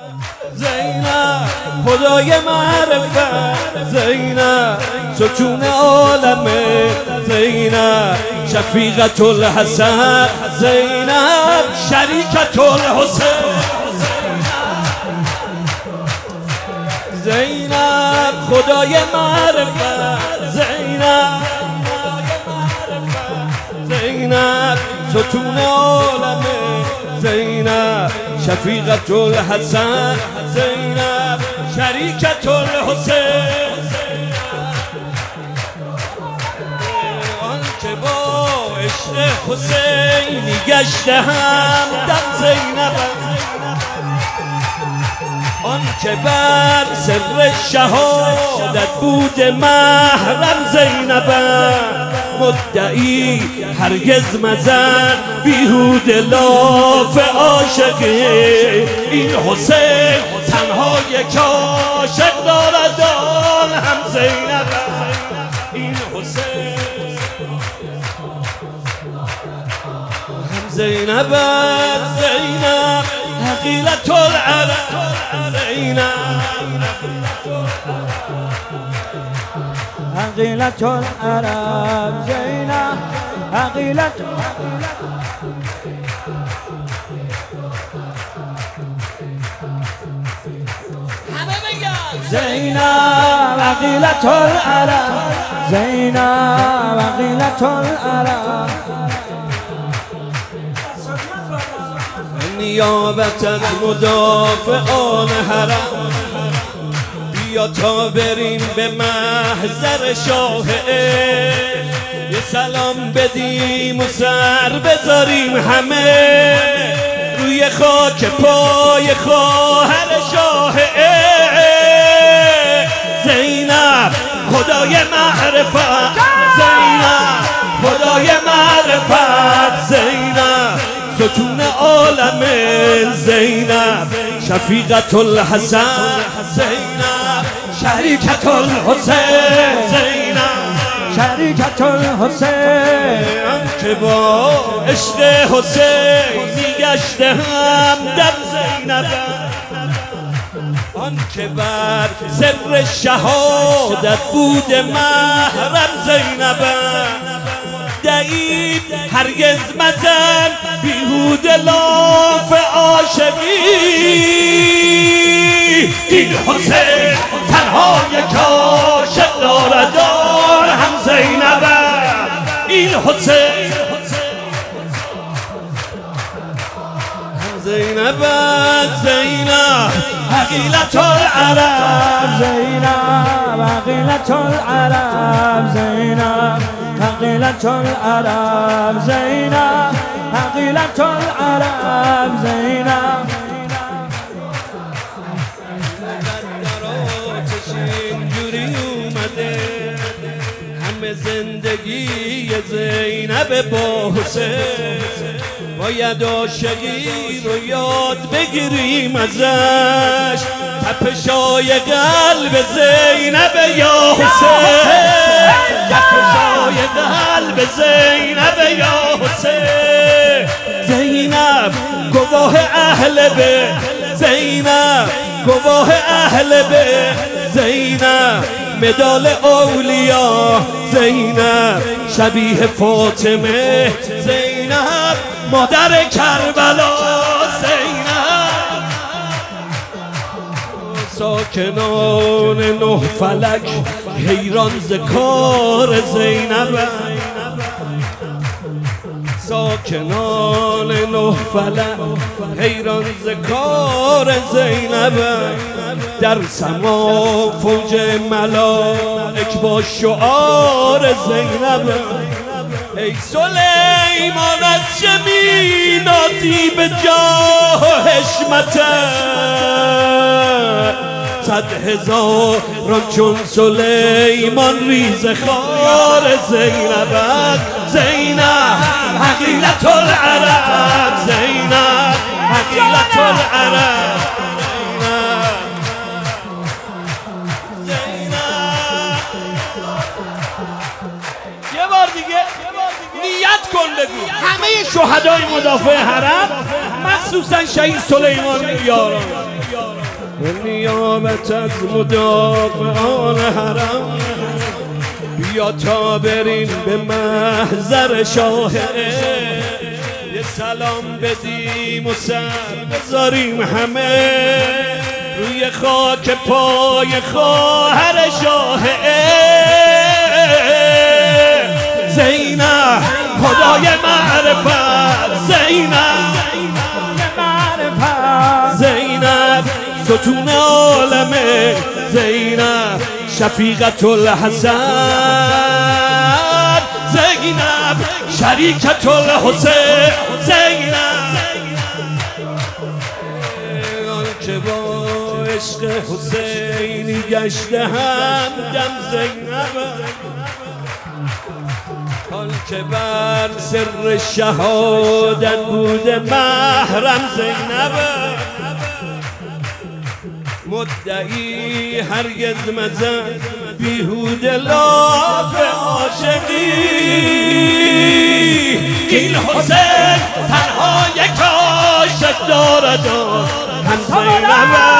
زینب خدای معرفت زینب ستون عالمه زینب شفیقة الحسن زینب شریکة الحسین زینب خدای معرفت زینب ستون عالمه زینب شفیقة الحسن زینب شریکة الحسین آنکه با عشق حسینی گشته همدم زینب آنکه بر سر شهادت بود محرم زینب مدعی هرگز مزن بیهوده لاف عاشقی این حسین تنها یک عاشق دارد آن هم زینب این حسین هم زینب زینب حقیلة العرب زینب حقیلة العرب زینب حقیلة همه بگن زینب حقیلة العرب زینب حقیلة العرب نیابت از مدافعان حرم بیا تا بریم به محضر شاه یه سلام بدیم و سر بذاریم همه روی خاک پای خواهر شاه زینب خدای معرفت زینب خدای معرفت زینب ستون عالم زینب شفیقة الحسن زینب شریکة الحسین زینب شریکة الحسین که با عشق حسینی گشته همدم زینب آن که بر سر شهادت بود محرم زینب دعید هرگز مزن بیهوده لاف عاشقی این حسین تنها یک عاشق دارد آن هم زینب این حسین هم زینب زینب حقیلة العرب زینب حقیلة العرب زینب حقیلة العرب زینب حقیلة العرب زینب اینجوری اومده همه زندگی زینب با حسین باید عاشقی رو یاد بگیریم ازش تپشای قلب زینب یا حسین تپشای قلب زینب یا حسین زینب گواه اهل بیت زینب گواه اهل بیت زینب مدال اولیا زینب شبیه فاطمه زینب مادر کربلا زینب ساکنان نه فلک حیران ز کار زینب ساکنان نه فلک حیران ز کار زینب در سما فوج ملائک با شعار زینب ای سلیمان از چه می‌نازی به جاه و حشمتت 100,000 چون سلیمان ریز خار زینب زینب حقیلة العرب زینب حقیلة العرب یه بار دیگه نیت کن بگو همه شهدای مدافع حرم مخصوصا شهید سلیمان یاران به نیابت از مدافعان حرم بیا تا بریم به محضر شاه، یه سلام بدیم و سر بذاریم همه روی خاک پای خواهر شاه. زینب خدای معرفت، زینب زینب ستون عالمه، زینب شفیقة الحسن، زینب شریکة الحسین، زینب که با عشق حسینی گشته همدم، زینب حال که بر سر شهادت بوده محرم، زینب مدعی هرگز مزن بیهوده لاف عاشقی، این حسین تنها یک عاشق دارد هم زینب.